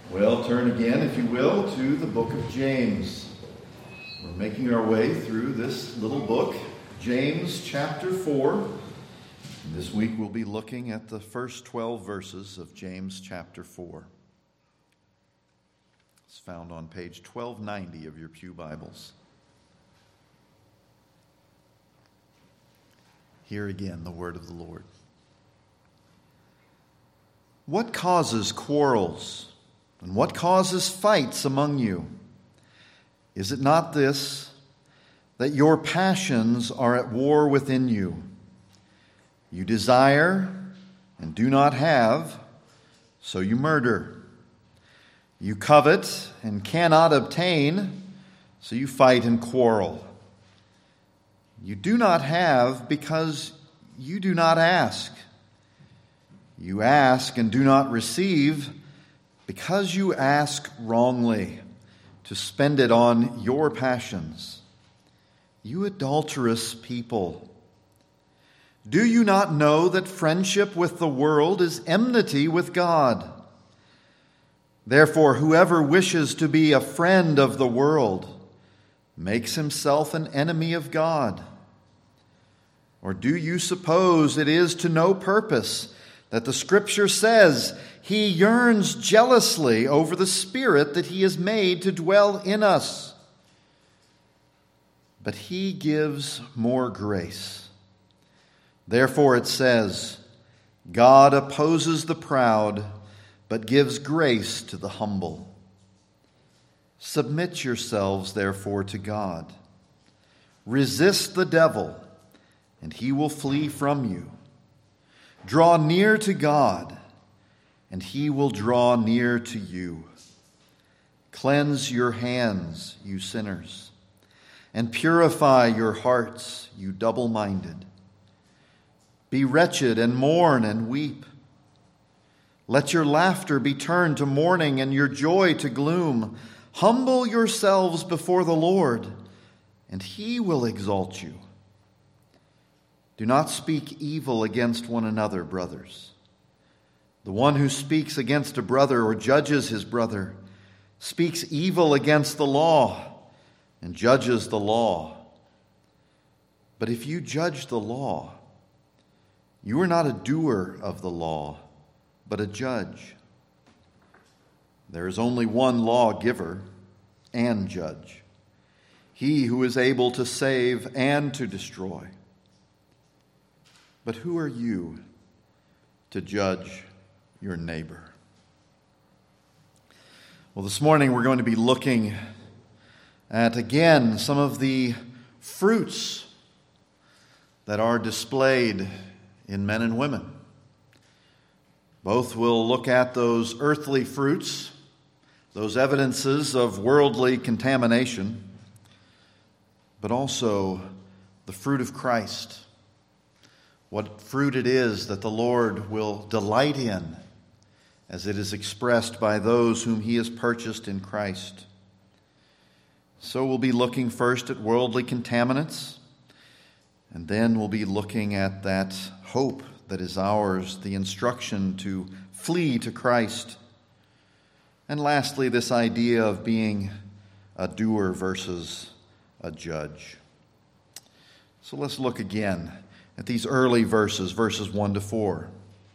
Well, turn again, if you will, to the book of James. We're making our way through this little book, James chapter 4. And this week we'll be looking at the first 12 verses of James chapter 4. It's found on page 1290 of your pew Bibles. Hear again the word of the Lord. What causes quarrels? And what causes fights among you? Is it not this, that your passions are at war within you? You desire and do not have, so you murder. You covet and cannot obtain, so you fight and quarrel. You do not have because you do not ask. You ask and do not receive, because you ask wrongly, to spend it on your passions. You adulterous people. Do you not know that friendship with the world is enmity with God? Therefore, whoever wishes to be a friend of the world makes himself an enemy of God. Or do you suppose it is to no purpose that the Scripture says He yearns jealously over the Spirit that He has made to dwell in us? But He gives more grace. Therefore it says, God opposes the proud, but gives grace to the humble. Submit yourselves, therefore, to God. Resist the devil, and he will flee from you. Draw near to God, and He will draw near to you. Cleanse your hands, you sinners, and purify your hearts, you double-minded. Be wretched and mourn and weep. Let your laughter be turned to mourning and your joy to gloom. Humble yourselves before the Lord, and He will exalt you. Do not speak evil against one another, brothers. The one who speaks against a brother or judges his brother speaks evil against the law and judges the law. But if you judge the law, you are not a doer of the law, but a judge. There is only one lawgiver and judge, He who is able to save and to destroy. But who are you to judge your neighbor? Well, this morning we're going to be looking at, again, some of the fruits that are displayed in men and women. Both will look at those earthly fruits, those evidences of worldly contamination, but also the fruit of Christ. What fruit it is that the Lord will delight in as it is expressed by those whom He has purchased in Christ. So we'll be looking first at worldly contaminants, and then we'll be looking at that hope that is ours, the instruction to flee to Christ. And lastly, this idea of being a doer versus a judge. So let's look again at these early verses 1 to 4.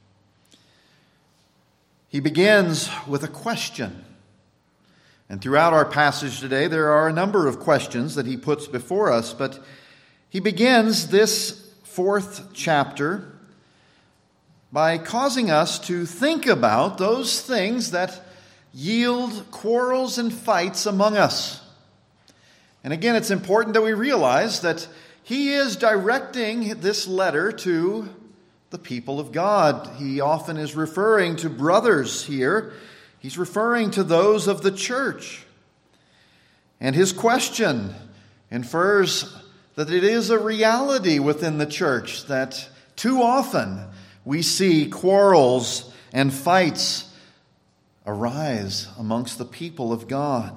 He begins with a question. And throughout our passage today, there are a number of questions that he puts before us, but he begins this fourth chapter by causing us to think about those things that yield quarrels and fights among us. And again, it's important that we realize that he is directing this letter to the people of God. He often is referring to brothers here. He's referring to those of the church. And his question infers that it is a reality within the church that too often we see quarrels and fights arise amongst the people of God.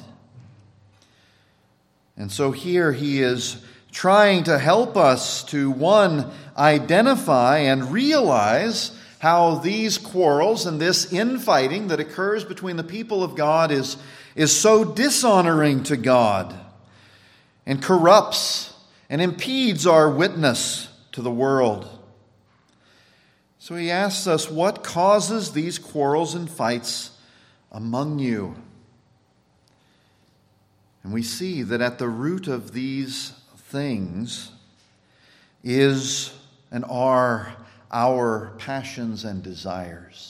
And so here he is trying to help us to, one, identify and realize how these quarrels and this infighting that occurs between the people of God is so dishonoring to God and corrupts and impedes our witness to the world. So he asks us, what causes these quarrels and fights among you? And we see that at the root of these things is and are our passions and desires.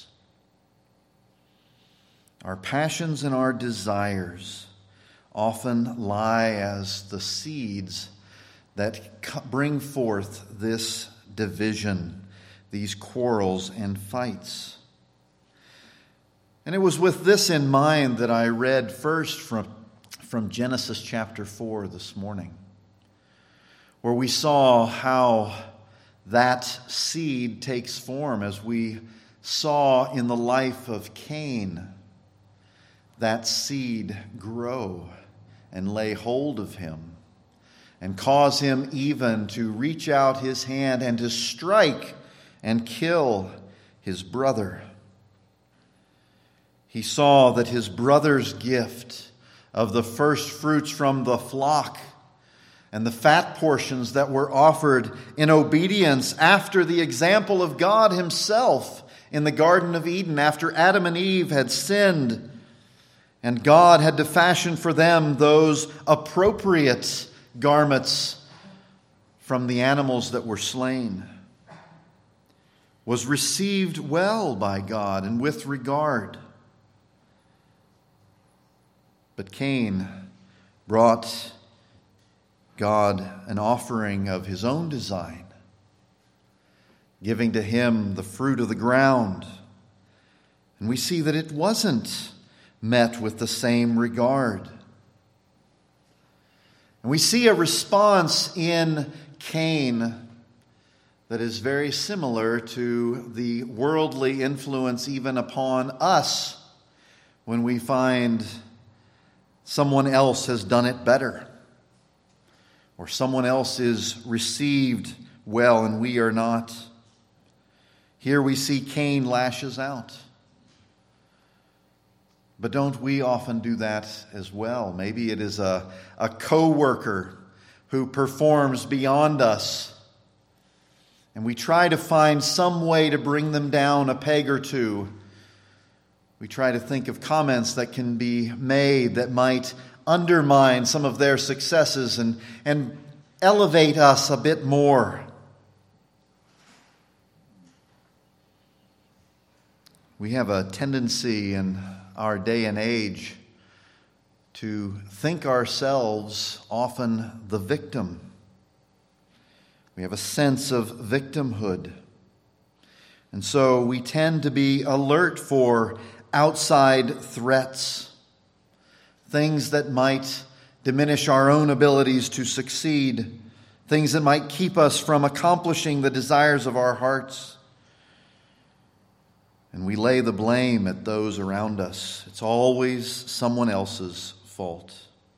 Our passions and our desires often lie as the seeds that bring forth this division, these quarrels and fights. And it was with this in mind that I read first from Genesis chapter 4 this morning, where we saw how that seed takes form, as we saw in the life of Cain, that seed grow and lay hold of him and cause him even to reach out his hand and to strike and kill his brother. He saw that his brother's gift of the first fruits from the flock and the fat portions that were offered in obedience after the example of God himself in the Garden of Eden, after Adam and Eve had sinned, and God had to fashion for them those appropriate garments from the animals that were slain, was received well by God and with regard. But Cain brought God an offering of his own design, giving to him the fruit of the ground. And we see that it wasn't met with the same regard. And we see a response in Cain that is very similar to the worldly influence even upon us when we find someone else has done it better, or someone else is received well and we are not. Here we see Cain lashes out. But don't we often do that as well? Maybe it is a co-worker who performs beyond us, and we try to find some way to bring them down a peg or two. We try to think of comments that can be made that might undermine some of their successes and elevate us a bit more. We have a tendency in our day and age to think ourselves often the victim. We have a sense of victimhood. And so we tend to be alert for outside threats, things that might diminish our own abilities to succeed, things that might keep us from accomplishing the desires of our hearts. And we lay the blame at those around us. It's always someone else's fault.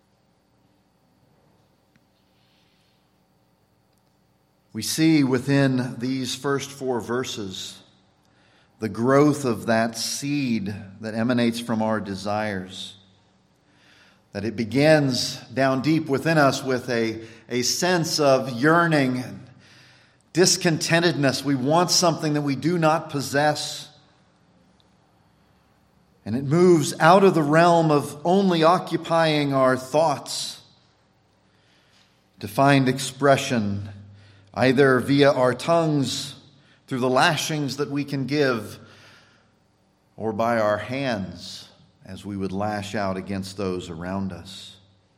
We see within these first 4 verses the growth of that seed that emanates from our desires. That it begins down deep within us with a sense of yearning and discontentedness. We want something that we do not possess. And it moves out of the realm of only occupying our thoughts to find expression either via our tongues, through the lashings that we can give, or by our hands as we would lash out against those around us.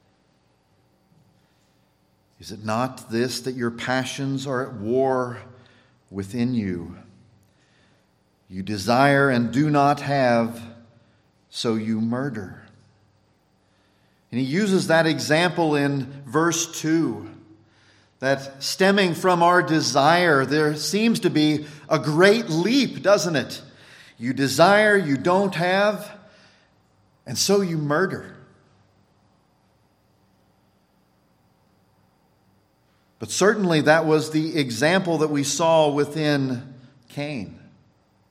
Is it not this, that your passions are at war within you? You desire and do not have, so you murder. And he uses that example in verse 2, that stemming from our desire, there seems to be a great leap, doesn't it? You desire, you don't have, and so you murder. But certainly that was the example that we saw within Cain.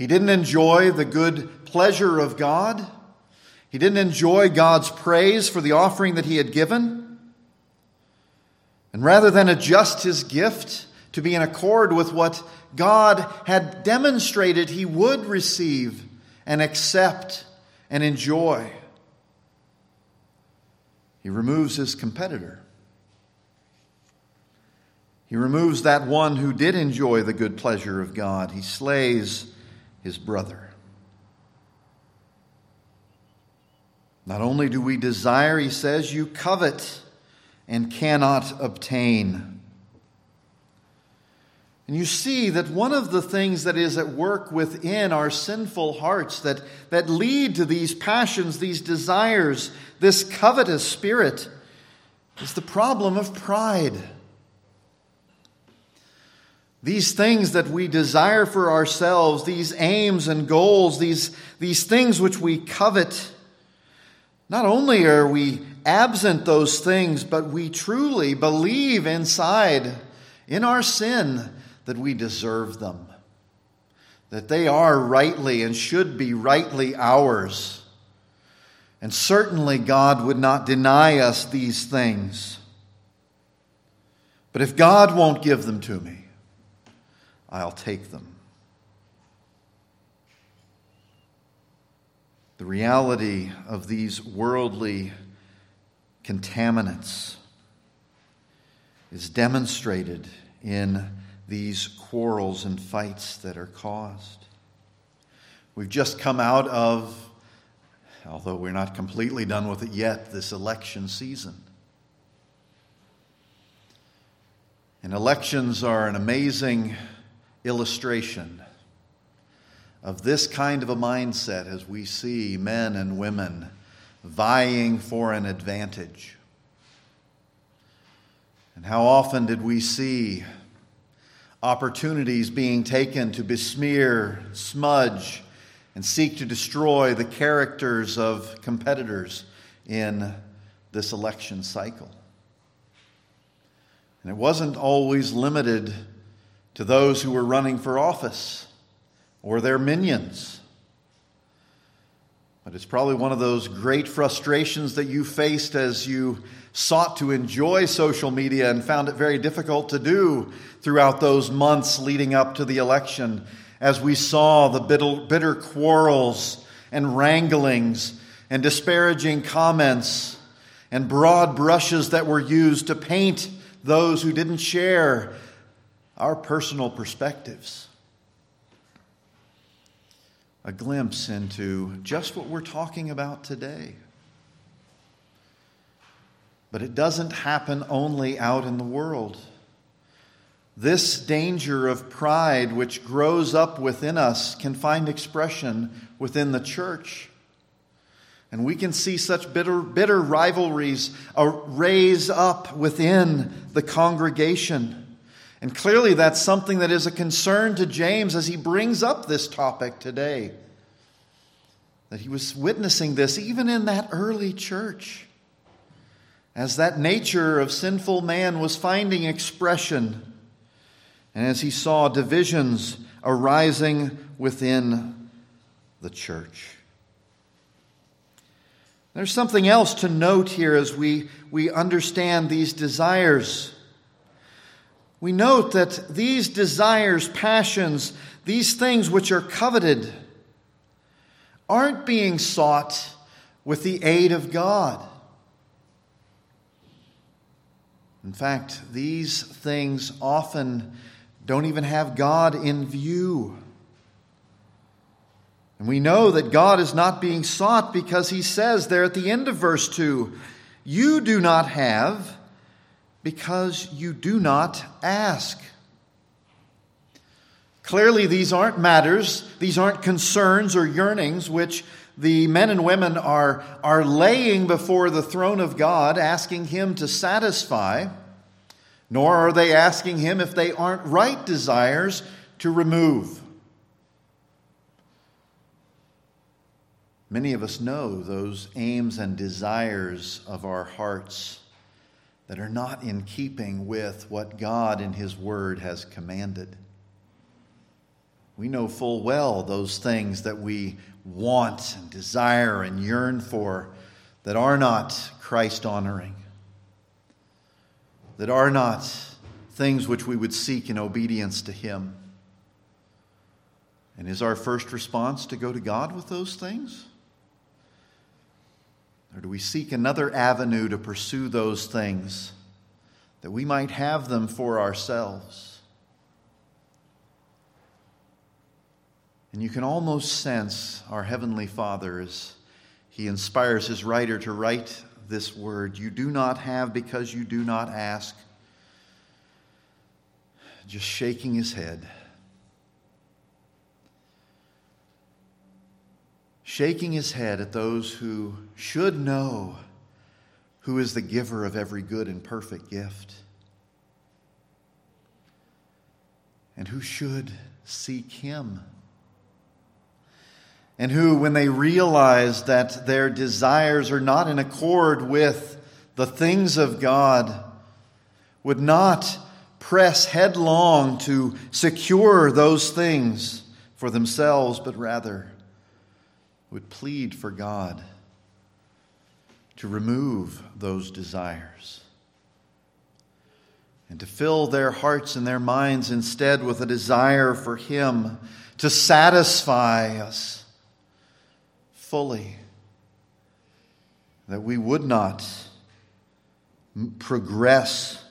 He didn't enjoy the good pleasure of God. He didn't enjoy God's praise for the offering that he had given. And rather than adjust his gift to be in accord with what God had demonstrated he would receive and accept and enjoy, he removes his competitor. He removes that one who did enjoy the good pleasure of God. He slays his brother. Not only do we desire, he says, you covet and cannot obtain. And you see that one of the things that is at work within our sinful hearts that lead to these passions, these desires, this covetous spirit, is the problem of pride. These things that we desire for ourselves, these aims and goals, these things which we covet, not only are we absent those things, but we truly believe inside, in our sin, that we deserve them, that they are rightly and should be rightly ours. And certainly God would not deny us these things. But if God won't give them to me, I'll take them. The reality of these worldly contaminants is demonstrated in these quarrels and fights that are caused. We've just come out of, although we're not completely done with it yet, this election season. And elections are an amazing illustration of this kind of a mindset as we see men and women vying for an advantage. And how often did we see opportunities being taken to besmear, smudge, and seek to destroy the characters of competitors in this election cycle? And it wasn't always limited to those who were running for office or their minions. But it's probably one of those great frustrations that you faced as you sought to enjoy social media and found it very difficult to do throughout those months leading up to the election, as we saw the bitter quarrels and wranglings and disparaging comments and broad brushes that were used to paint those who didn't share our personal perspectives. A glimpse into just what we're talking about today. But it doesn't happen only out in the world. This danger of pride which grows up within us can find expression within the church. And we can see such bitter rivalries raise up within the congregation. And clearly that's something that is a concern to James as he brings up this topic today. That he was witnessing this even in that early church. As that nature of sinful man was finding expression. And as he saw divisions arising within the church. There's something else to note here as we understand these desires. We note that these desires, passions, these things which are coveted, aren't being sought with the aid of God. In fact, these things often don't even have God in view. And we know that God is not being sought because he says there at the end of verse 2, you do not have because you do not ask. Clearly, these aren't matters, these aren't concerns or yearnings which the men and women are laying before the throne of God, asking him to satisfy, nor are they asking him if they aren't right desires to remove. Many of us know those aims and desires of our hearts that are not in keeping with what God in his word has commanded. We know full well those things that we want and desire and yearn for that are not Christ-honoring, that are not things which we would seek in obedience to Him. And is our first response to go to God with those things? Or do we seek another avenue to pursue those things that we might have them for ourselves? And you can almost sense our Heavenly Father as He inspires His writer to write this word. You do not have because you do not ask. Just shaking His head. Shaking His head at those who should know who is the giver of every good and perfect gift. And who should seek Him. And who, when they realize that their desires are not in accord with the things of God, would not press headlong to secure those things for themselves, but rather would plead for God to remove those desires and to fill their hearts and their minds instead with a desire for Him to satisfy us fully, that we would not progress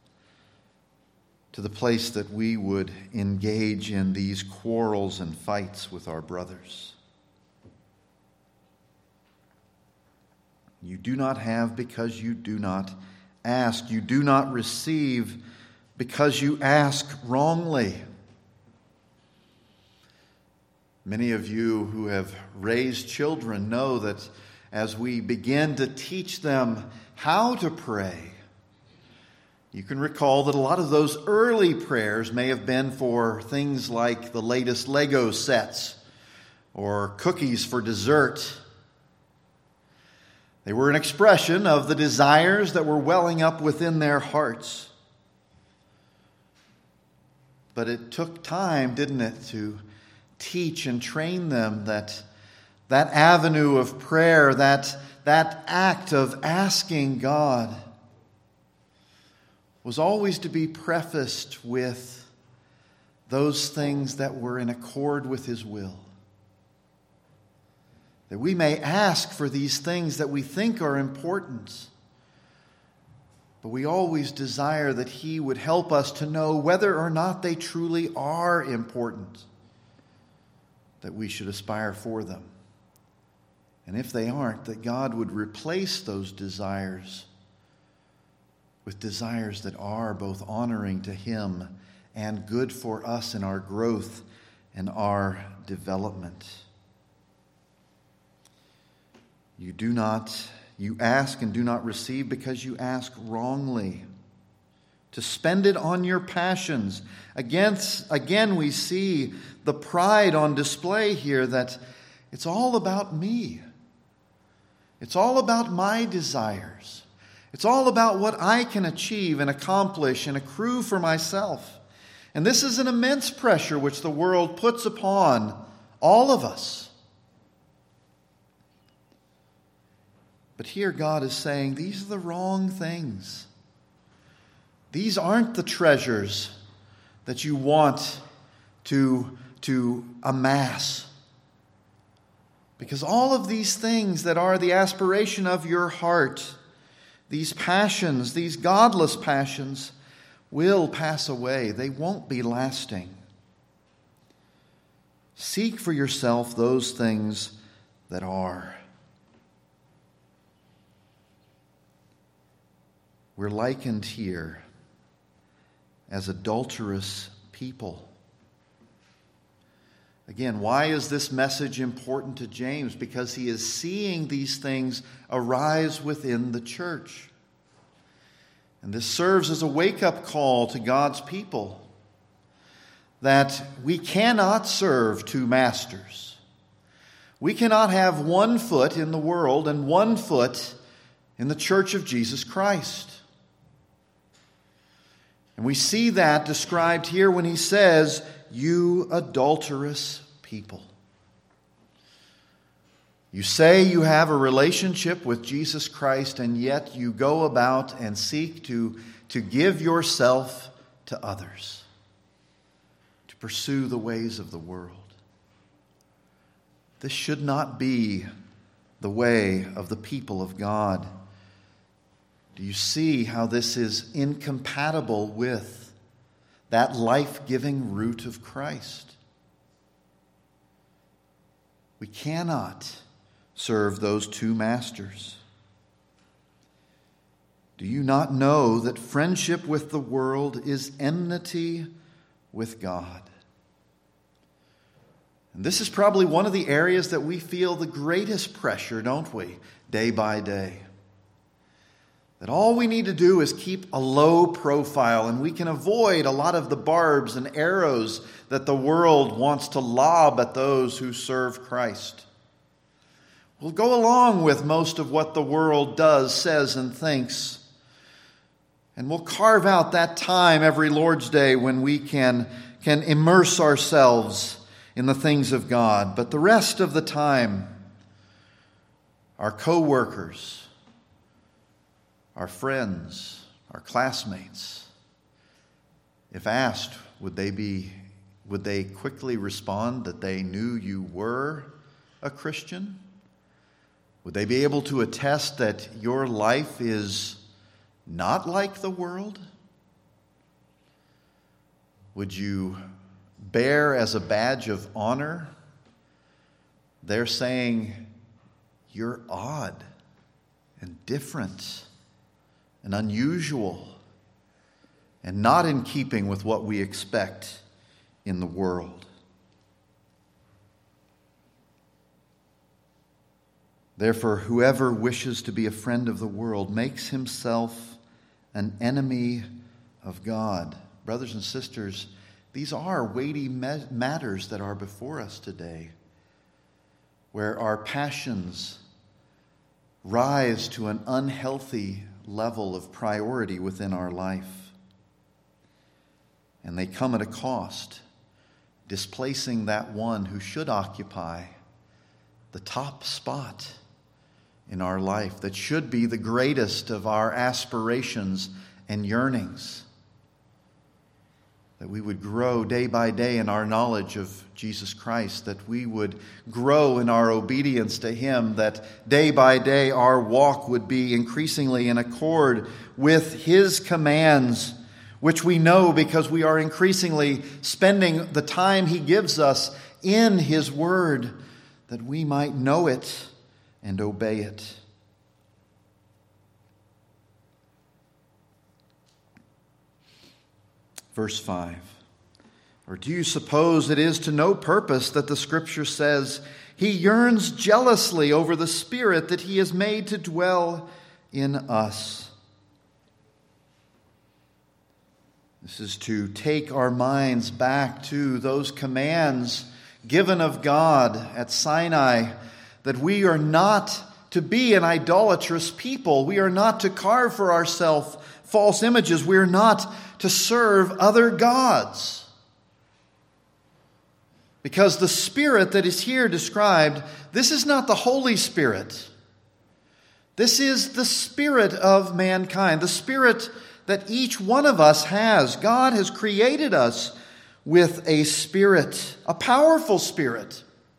to the place that we would engage in these quarrels and fights with our brothers. You do not have because you do not ask. You do not receive because you ask wrongly. Many of you who have raised children know that as we begin to teach them how to pray, you can recall that a lot of those early prayers may have been for things like the latest Lego sets or cookies for dessert. They were an expression of the desires that were welling up within their hearts. But it took time, didn't it, to teach and train them that avenue of prayer, that act of asking God was always to be prefaced with those things that were in accord with His will. That we may ask for these things that we think are important, but we always desire that He would help us to know whether or not they truly are important, that we should aspire for them. And if they aren't, that God would replace those desires with desires that are both honoring to Him and good for us in our growth and our development. You ask and do not receive because you ask wrongly, to spend it on your passions. Again, we see the pride on display here that it's all about me. It's all about my desires. It's all about what I can achieve and accomplish and accrue for myself. And this is an immense pressure which the world puts upon all of us. But here God is saying, these are the wrong things. These aren't the treasures that you want to amass. Because all of these things that are the aspiration of your heart, these passions, these godless passions, will pass away. They won't be lasting. Seek for yourself those things that are. We're likened here as adulterous people. Again, why is this message important to James? Because he is seeing these things arise within the church. And this serves as a wake-up call to God's people that we cannot serve two masters. We cannot have one foot in the world and one foot in the church of Jesus Christ. And we see that described here when he says, you adulterous people. You say you have a relationship with Jesus Christ, and yet you go about and seek to give yourself to others, to pursue the ways of the world. This should not be the way of the people of God. Do you see how this is incompatible with that life-giving root of Christ? We cannot serve those two masters. Do you not know that friendship with the world is enmity with God? And this is probably one of the areas that we feel the greatest pressure, don't we, day by day? That all we need to do is keep a low profile, and we can avoid a lot of the barbs and arrows that the world wants to lob at those who serve Christ. We'll go along with most of what the world does, says, and thinks. And we'll carve out that time every Lord's Day when we can immerse ourselves in the things of God. But the rest of the time, our co-workers, our friends, our classmates, if asked, would they quickly respond that they knew you were a Christian? Would they be able to attest that your life is not like the world? Would you bear as a badge of honor they're saying you're odd and different and unusual and not in keeping with what we expect in the world? Therefore, whoever wishes to be a friend of the world makes himself an enemy of God. Brothers and sisters, these are weighty matters that are before us today, where our passions rise to an unhealthy level of priority within our life. And they come at a cost, displacing that one who should occupy the top spot in our life, that should be the greatest of our aspirations and yearnings. That we would grow day by day in our knowledge of Jesus Christ, that we would grow in our obedience to Him, that day by day our walk would be increasingly in accord with His commands, which we know because we are increasingly spending the time He gives us in His Word, that we might know it and obey it. Verse 5. Or do you suppose it is to no purpose that the Scripture says, He yearns jealously over the Spirit that He has made to dwell in us? This is to take our minds back to those commands given of God at Sinai, that we are not to be an idolatrous people. We are not to carve for ourselves false images. We are not to serve other gods. Because the Spirit that is here described, this is not the Holy Spirit. This is the spirit of mankind, the spirit that each one of us has. God has created us with a spirit, a powerful spirit.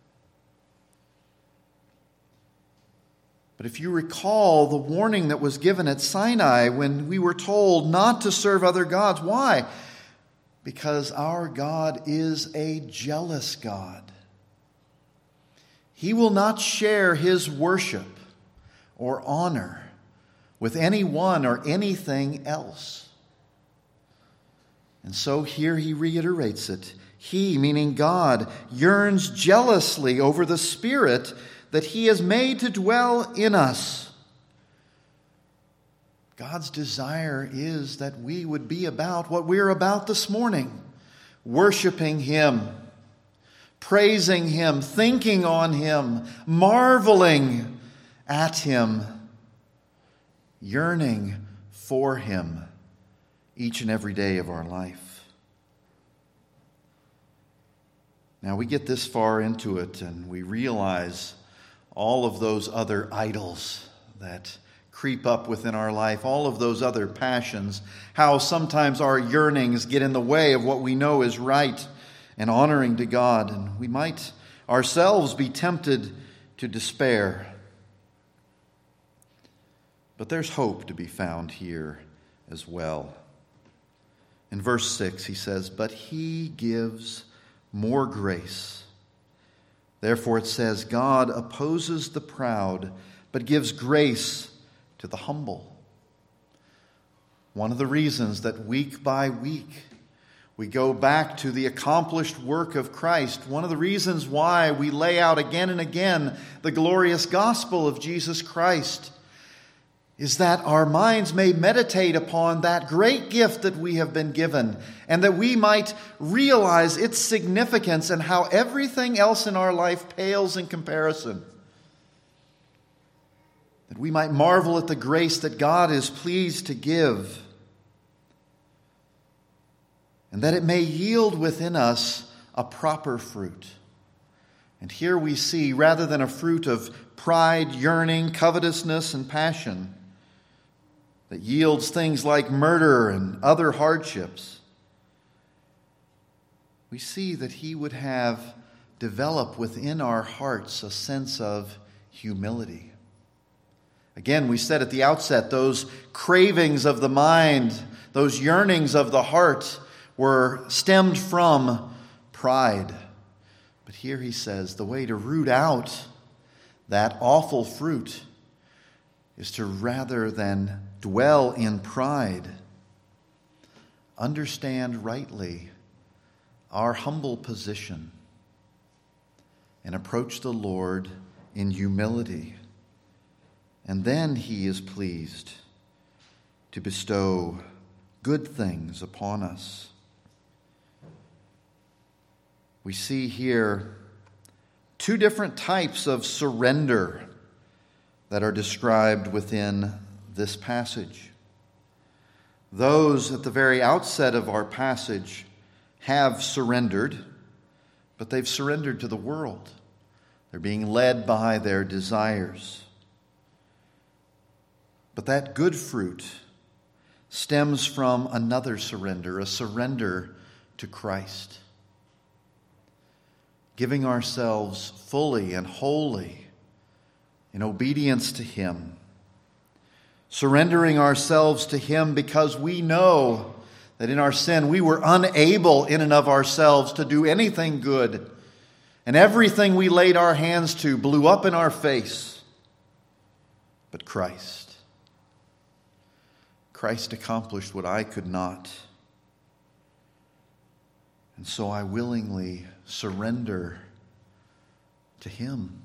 But if you recall the warning that was given at Sinai when we were told not to serve other gods, why? Because our God is a jealous God. He will not share His worship or honor with anyone or anything else. And so here He reiterates it. He, meaning God, yearns jealously over the Spirit that He has made to dwell in us. God's desire is that we would be about what we're about this morning, worshiping Him, praising Him, thinking on Him, marveling at Him, yearning for Him each and every day of our life. Now we get this far into it and we realize all of those other idols that creep up within our life, all of those other passions, how sometimes our yearnings get in the way of what we know is right and honoring to God, and we might ourselves be tempted to despair. But there's hope to be found here as well. In verse 6, he says, "But he gives more grace." Therefore it says, "God opposes the proud, but gives grace to the humble." One of the reasons that week by week we go back to the accomplished work of Christ, one of the reasons why we lay out again and again the glorious gospel of Jesus Christ, is that our minds may meditate upon that great gift that we have been given, and that we might realize its significance and how everything else in our life pales in comparison. That we might marvel at the grace that God is pleased to give, and that it may yield within us a proper fruit. And here we see, rather than a fruit of pride, yearning, covetousness, and passion, that yields things like murder and other hardships, we see that he would have developed within our hearts a sense of humility. Again, we said at the outset, those cravings of the mind, those yearnings of the heart were stemmed from pride. But here he says the way to root out that awful fruit is to, rather than dwell in pride, understand rightly our humble position and approach the Lord in humility. And then he is pleased to bestow good things upon us. We see here two different types of surrender that are described within this passage. Those at the very outset of our passage have surrendered, but they've surrendered to the world. They're being led by their desires. But that good fruit stems from another surrender, a surrender to Christ. Giving ourselves fully and wholly in obedience to him. Surrendering ourselves to him because we know that in our sin we were unable in and of ourselves to do anything good. And everything we laid our hands to blew up in our face. But Christ accomplished what I could not. And so I willingly surrender to him.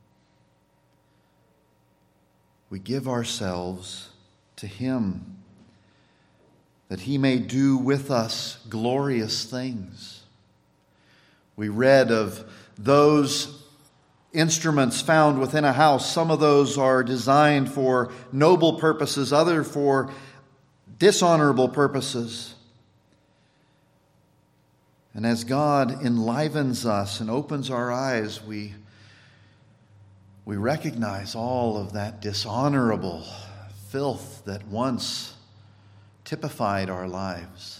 We give ourselves to him that he may do with us glorious things. We read of those instruments found within a house. Some of those are designed for noble purposes, others for dishonorable purposes. And as God enlivens us and opens our eyes, we recognize all of that dishonorable filth that once typified our lives.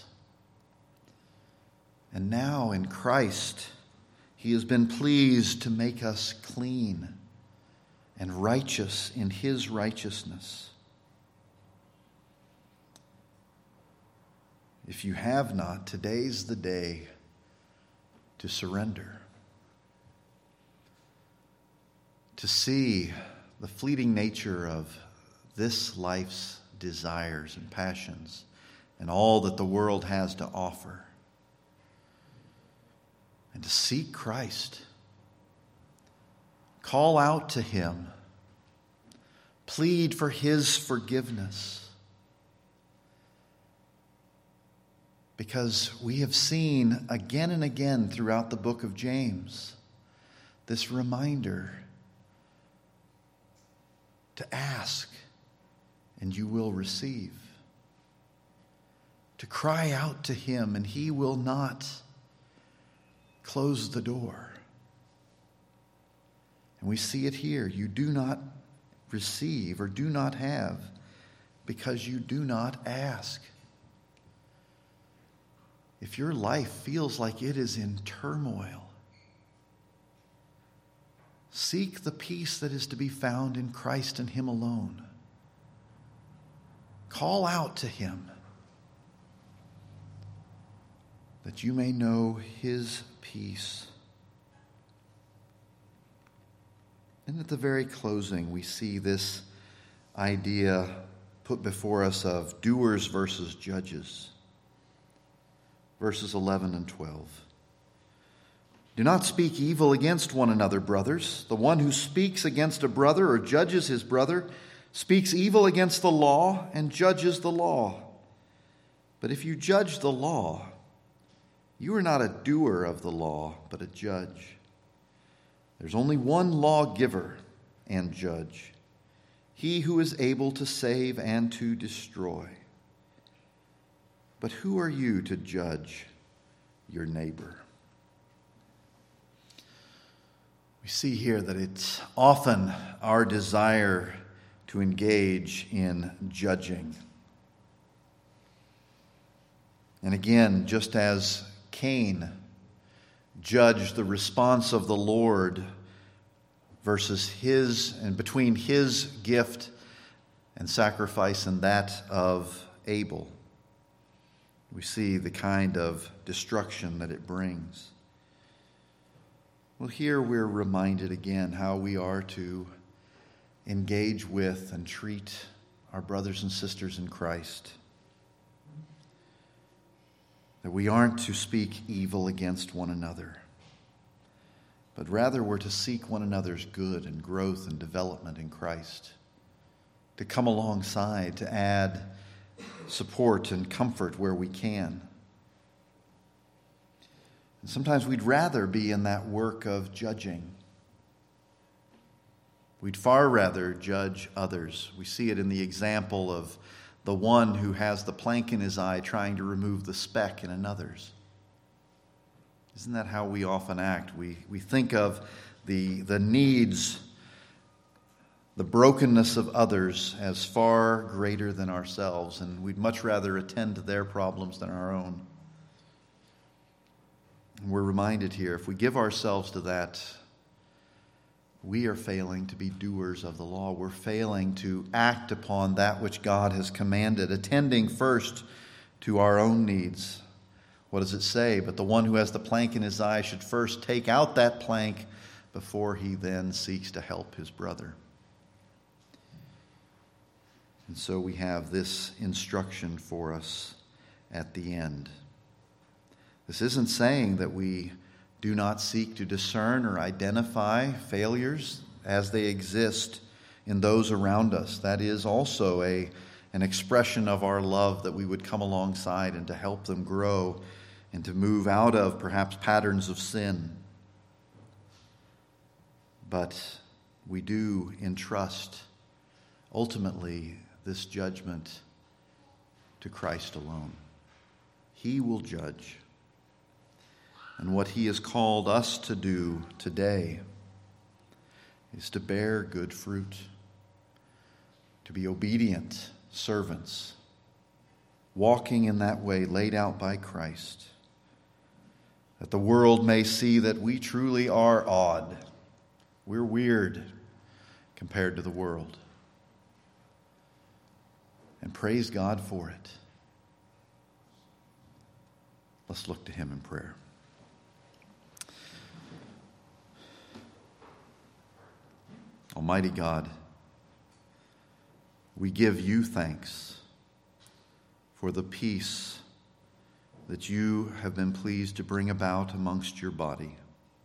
And now in Christ, he has been pleased to make us clean and righteous in his righteousness. If you have not, today's the day to surrender. To see the fleeting nature of this life's desires and passions and all that the world has to offer. And to seek Christ. Call out to him. Plead for his forgiveness. Because we have seen again and again throughout the book of James this reminder to ask and you will receive. To cry out to him and he will not close the door. And we see it here. You do not receive or do not have because you do not ask. If your life feels like it is in turmoil, seek the peace that is to be found in Christ and Him alone. Call out to Him that you may know His peace. And at the very closing, we see this idea put before us of doers versus judges. Verses 11 and 12. Do not speak evil against one another, brothers. The one who speaks against a brother or judges his brother speaks evil against the law and judges the law. But if you judge the law, you are not a doer of the law, but a judge. There's only one lawgiver and judge, He who is able to save and to destroy. But who are you to judge your neighbor? We see here that it's often our desire to engage in judging. And again, just as Cain judged the response of the Lord versus between his gift and sacrifice and that of Abel, we see the kind of destruction that it brings. Well, here we're reminded again how we are to engage with and treat our brothers and sisters in Christ. That we aren't to speak evil against one another, but rather we're to seek one another's good and growth and development in Christ, to come alongside, to add support and comfort where we can. And sometimes we'd rather be in that work of judging. We'd far rather judge others. We see it in the example of the one who has the plank in his eye trying to remove the speck in another's. Isn't that how we often act? We think of the needs, the brokenness of others as far greater than ourselves, and we'd much rather attend to their problems than our own. And we're reminded here, if we give ourselves to that, we are failing to be doers of the law. We're failing to act upon that which God has commanded, attending first to our own needs. What does it say? But the one who has the plank in his eye should first take out that plank before he then seeks to help his brother. And so we have this instruction for us at the end. This isn't saying that we do not seek to discern or identify failures as they exist in those around us. That is also an expression of our love, that we would come alongside and to help them grow and to move out of perhaps patterns of sin. But we do entrust ultimately this judgment to Christ alone. He will judge. And what He has called us to do today is to bear good fruit, to be obedient servants, walking in that way laid out by Christ, that the world may see that we truly are odd. We're weird compared to the world. And praise God for it. Let's look to Him in prayer. Almighty God, we give You thanks for the peace that You have been pleased to bring about amongst Your body.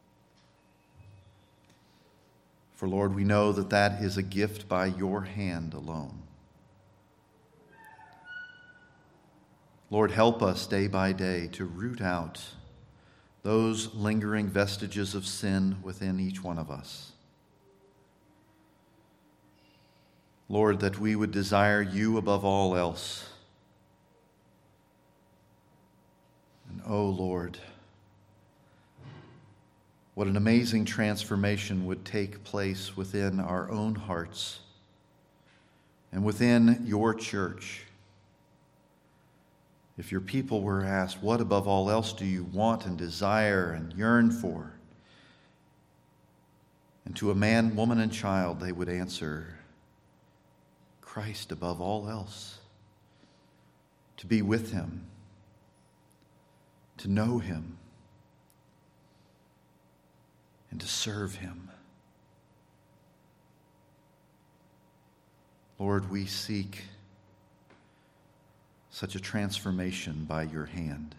For Lord, we know that that is a gift by Your hand alone. Lord, help us day by day to root out those lingering vestiges of sin within each one of us. Lord, that we would desire You above all else. And oh Lord, what an amazing transformation would take place within our own hearts and within your church. If your people were asked, what above all else do you want and desire and yearn for? And to a man, woman, and child, they would answer, Christ above all else. To be with him, to know him, and to serve him. Lord, we seek such a transformation by your hand.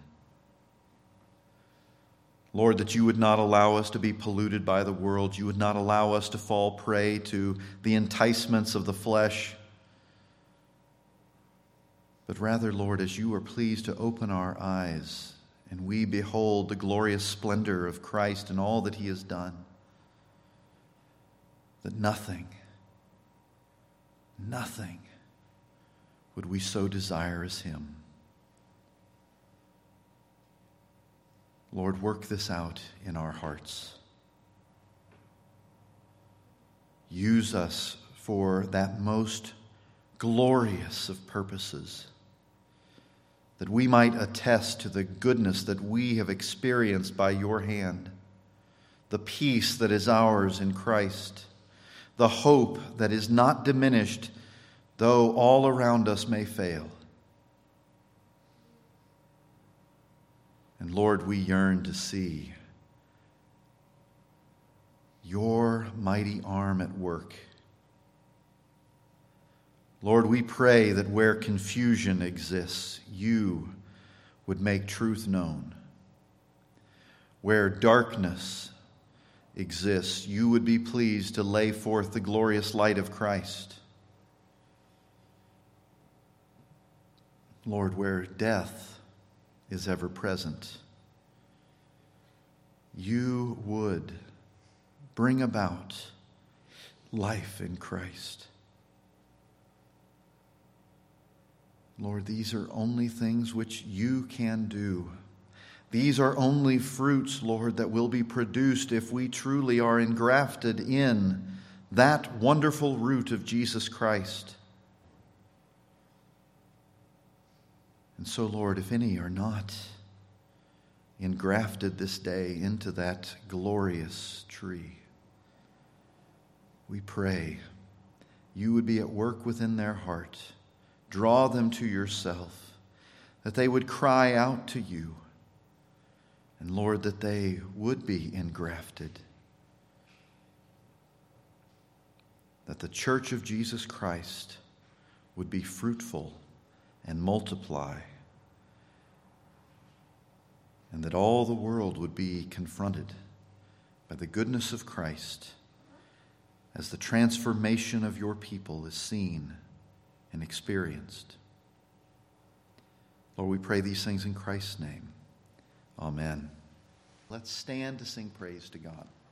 Lord, that you would not allow us to be polluted by the world. You would not allow us to fall prey to the enticements of the flesh. But rather, Lord, as you are pleased to open our eyes and we behold the glorious splendor of Christ and all that he has done, that nothing would we so desire as him. Lord, work this out in our hearts. Use us for that most glorious of purposes, that we might attest to the goodness that we have experienced by your hand, the peace that is ours in Christ, the hope that is not diminished, though all around us may fail. And Lord, we yearn to see your mighty arm at work. Lord, we pray that where confusion exists, you would make truth known. Where darkness exists, you would be pleased to lay forth the glorious light of Christ. Lord, where death is ever present, you would bring about life in Christ. Lord, these are only things which you can do. These are only fruits, Lord, that will be produced if we truly are engrafted in that wonderful root of Jesus Christ. And so, Lord, if any are not engrafted this day into that glorious tree, we pray you would be at work within their heart. Draw them to yourself, that they would cry out to you. And Lord, that they would be engrafted. That the church of Jesus Christ would be fruitful and multiply. And that all the world would be confronted by the goodness of Christ as the transformation of your people is seen and experienced. Lord, we pray these things in Christ's name. Amen. Let's stand to sing praise to God.